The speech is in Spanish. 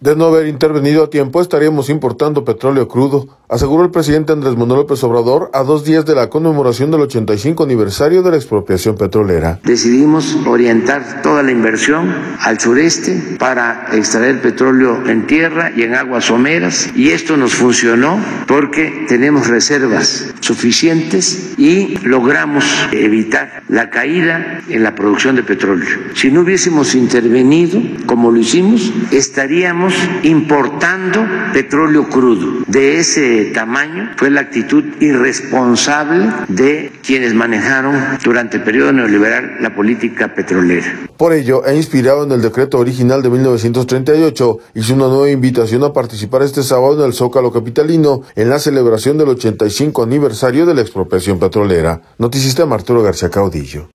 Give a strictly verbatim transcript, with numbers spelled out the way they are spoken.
De no haber intervenido a tiempo, estaríamos importando petróleo crudo, aseguró el presidente Andrés Manuel López Obrador a dos días de la conmemoración del ochenta y cinco aniversario de la expropiación petrolera. Decidimos orientar toda la inversión al sureste para extraer petróleo en tierra y en aguas someras, y esto nos funcionó porque tenemos reservas suficientes y logramos evitar la caída en la producción de petróleo. Si no hubiésemos intervenido como lo hicimos, estaríamos importando petróleo crudo. De ese tamaño fue la actitud irresponsable de quienes manejaron durante el periodo neoliberal la política petrolera. Por ello, e inspirado en el decreto original de mil novecientos treinta y ocho, hizo una nueva invitación a participar este sábado en el Zócalo capitalino en la celebración del ochenta y cinco aniversario de la expropiación petrolera. Noticista Arturo García Caudillo.